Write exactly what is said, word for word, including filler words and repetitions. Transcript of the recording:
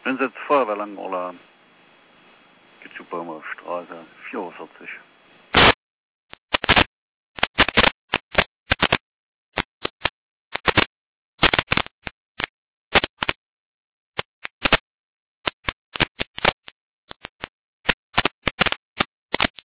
Wenn Sie jetzt Feuerwehr Langenurla, geht zu Baumer Straße vierundvierzig.